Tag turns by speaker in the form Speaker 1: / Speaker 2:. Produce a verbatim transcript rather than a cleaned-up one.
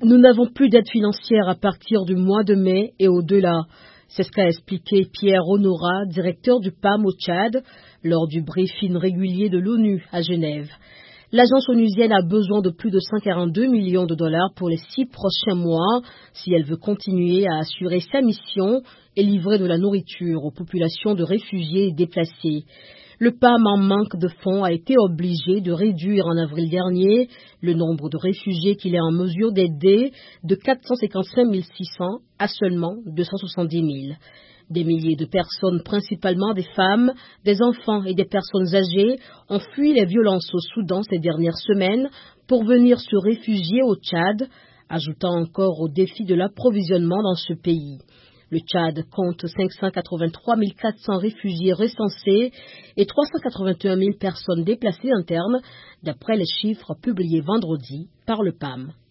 Speaker 1: Nous n'avons plus d'aide financière à partir du mois de mai et au-delà. C'est ce qu'a expliqué Pierre Honora, directeur du P A M au Tchad, lors du briefing régulier de l'ONU à Genève. L'agence onusienne a besoin de plus de cent quarante-deux millions de dollars pour les six prochains mois si elle veut continuer à assurer sa mission et livrer de la nourriture aux populations de réfugiés et déplacés. Le P A M en manque de fonds a été obligé de réduire en avril dernier le nombre de réfugiés qu'il est en mesure d'aider de quatre cent cinquante-cinq mille six cents à seulement deux cent soixante-dix mille. Des milliers de personnes, principalement des femmes, des enfants et des personnes âgées, ont fui les violences au Soudan ces dernières semaines pour venir se réfugier au Tchad, ajoutant encore au défi de l'approvisionnement dans ce pays. Le Tchad compte cinq cent quatre-vingt-trois mille quatre cents réfugiés recensés et trois cent quatre-vingt-un mille personnes déplacées internes, d'après les chiffres publiés vendredi par le P A M.